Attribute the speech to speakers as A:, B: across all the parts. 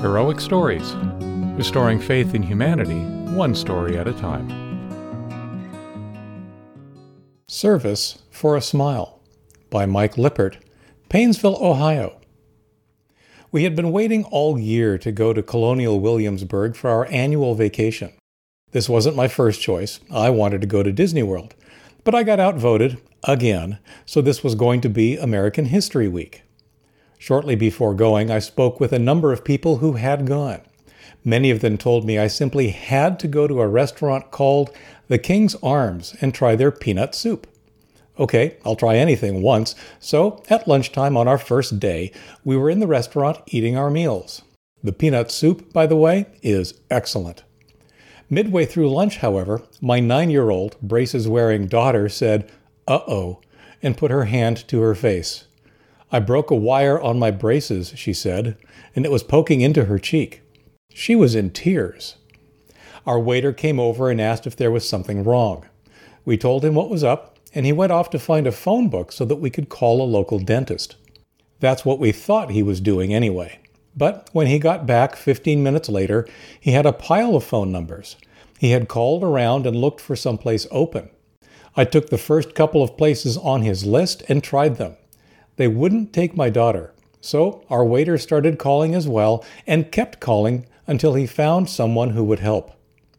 A: Heroic Stories, restoring faith in humanity, one story at a time. Service for a Smile by Mike Lippert, Painesville, Ohio. We had been waiting all year to go to Colonial Williamsburg for our annual vacation. This wasn't my first choice. I wanted to go to Disney World, but I got outvoted again, so this was going to be American History Week. Shortly before going, I spoke with a number of people who had gone. Many of them told me I simply had to go to a restaurant called the King's Arms and try their peanut soup. Okay, I'll try anything once, so at lunchtime on our first day, we were in the restaurant eating our meals. The peanut soup, by the way, is excellent. Midway through lunch, however, my 9-year-old, braces-wearing daughter said, "Uh-oh," and put her hand to her face. "I broke a wire on my braces," she said, and it was poking into her cheek. She was in tears. Our waiter came over and asked if there was something wrong. We told him what was up, and he went off to find a phone book so that we could call a local dentist. That's what we thought he was doing anyway. But when he got back 15 minutes later, he had a pile of phone numbers. He had called around and looked for someplace open. I took the first couple of places on his list and tried them. They wouldn't take my daughter, so our waiter started calling as well and kept calling until he found someone who would help.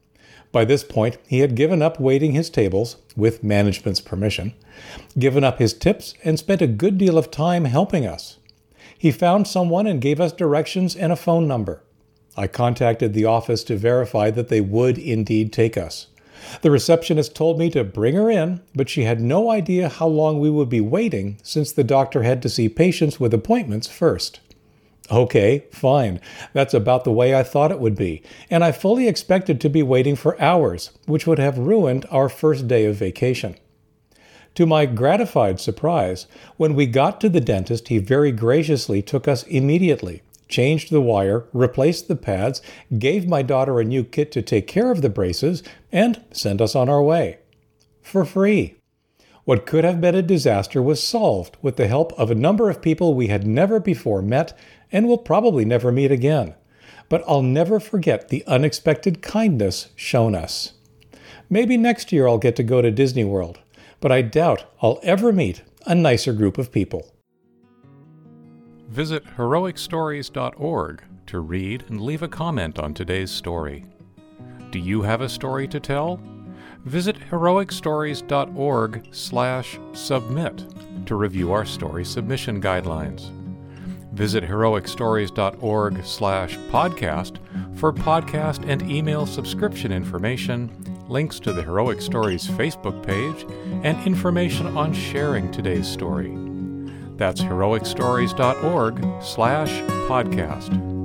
A: By this point, he had given up waiting his tables, with management's permission, given up his tips, and spent a good deal of time helping us. He found someone and gave us directions and a phone number. I contacted the office to verify that they would indeed take us. The receptionist told me to bring her in, but she had no idea how long we would be waiting since the doctor had to see patients with appointments first. Okay, fine. That's about the way I thought it would be, and I fully expected to be waiting for hours, which would have ruined our first day of vacation. To my gratified surprise, when we got to the dentist, he very graciously took us immediately, changed the wire, replaced the pads, gave my daughter a new kit to take care of the braces, and sent us on our way. For free. What could have been a disaster was solved with the help of a number of people we had never before met and will probably never meet again. But I'll never forget the unexpected kindness shown us. Maybe next year I'll get to go to Disney World, but I doubt I'll ever meet a nicer group of people. Visit heroicstories.org to read and leave a comment on today's story. Do you have a story to tell? Visit heroicstories.org/submit to review our story submission guidelines. Visit heroicstories.org/podcast for podcast and email subscription information, links to the Heroic Stories Facebook page, and information on sharing today's story. That's heroicstories.org/podcast.